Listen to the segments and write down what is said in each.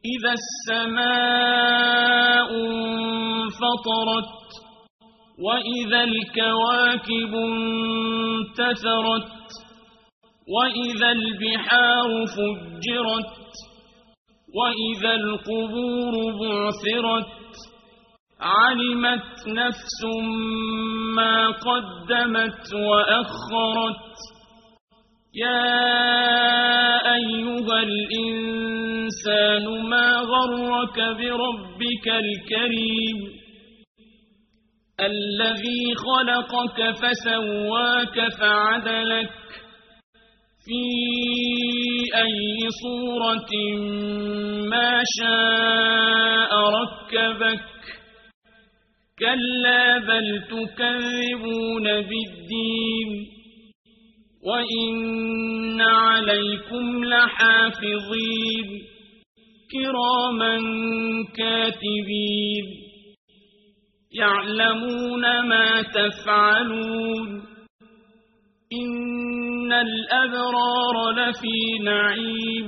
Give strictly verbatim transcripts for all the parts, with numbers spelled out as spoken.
إذا السماء انفطرت وإذا الكواكب انتثرت وإذا البحار فجرت وإذا القبور بعثرت علمت نفس ما قدمت وأخرت يا أيها الإنسان ما غرك بربك الكريم الذي خلقك فسواك فعدلك في أي صورة ما شاء ركبك كلا بل تكذبون بالدين وإن عليكم لحافظين كراما كاتبين يعلمون ما تفعلون إن الأبرار لفي نعيم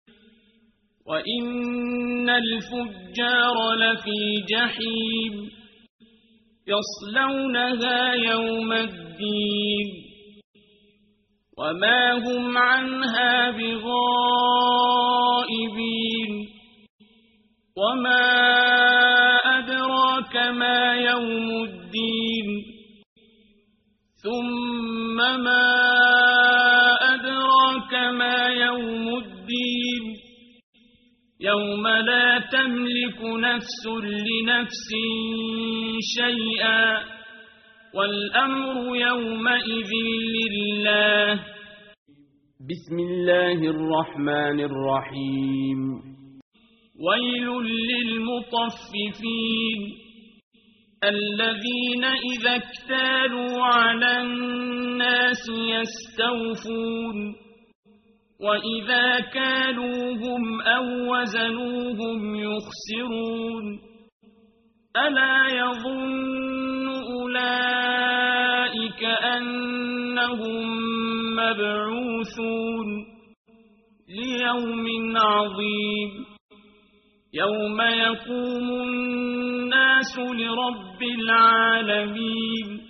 وإن الفجار لفي جحيم يصلونها يوم الدين وما هم عنها بغائبين وما أدراك ما يوم الدين ثم ما أدراك ما يوم الدين يوم لا تملك نفس لنفس شيئا والأمر يومئذ لله. بسم الله الرحمن الرحيم. ويل للمطففين الذين إذا اكتالوا على الناس يستوفون وإذا كالوهم أو وزنوهم يخسرون ألا يظن أولئك أنهم مبعوثون ليوم عظيم يوم يقوم الناس لرب العالمين